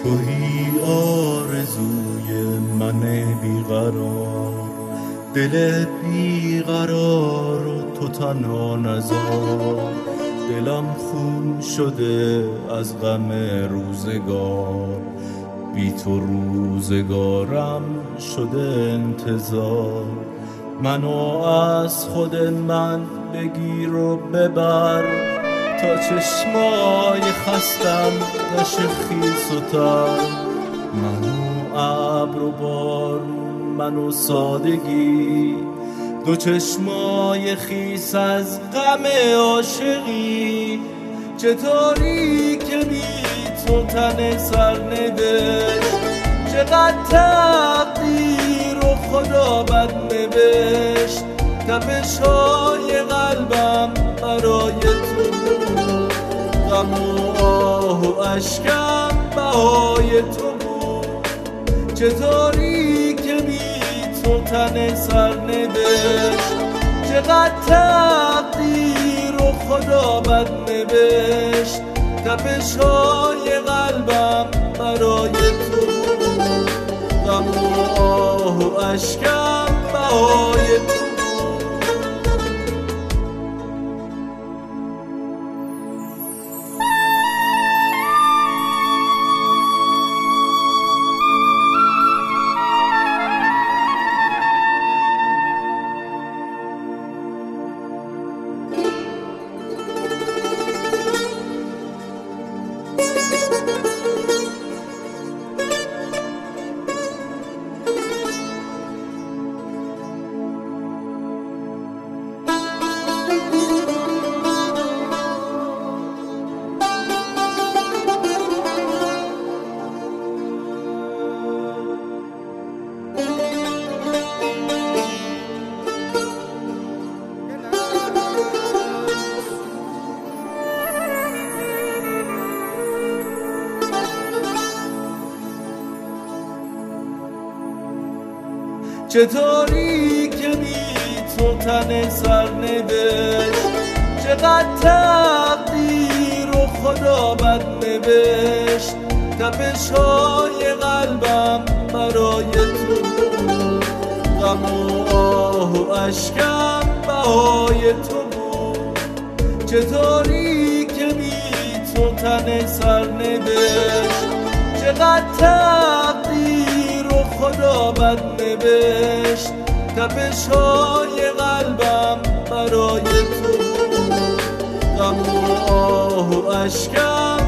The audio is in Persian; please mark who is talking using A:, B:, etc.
A: تویی آرزوی من بیقرار، دل بیقرار و تو تنها نذار. دلم خون شده از غم روزگار، بی تو روزگارم شده انتظار. منو از خود من بگیر و ببر، تا چشمای خستم نشه خیس و تر. منو ابر و بارون، منو سادگی، دو چشمای خیس از غم عاشقی. چطوری که بی تو تن سرنوشت، چقدر تقدیر و خدا بد نوشت. تپش‌های قلبم برای تو بود، غم و آه و اشکم بهای تو بود. چطوری که بی تو تن سرنوشت، چقدر تقدیر و خدا بد نوشت. تپش‌های قلبم برای تو بود، غم و آه و اشکم بهای تو. چطوری که بی تو تن سرنوشت، چقدر تقدیر و خدا بد نوشت. تپش‌های قلبم برای تو بود، غم و آه و اشکم بهای تو بود. چطوری که بی تو تن سرنوشت، چقدر تقدیر و خدا بد نوشت. تپش‌های قلبم برای تو بود، غم و آه و اشکم